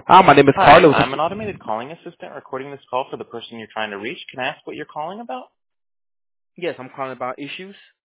Hi, my name is Hi, Carlos. I'm an automated calling assistant recording this call for the person you're trying to reach. Can I ask what you're calling about? Yes, I'm calling about issues.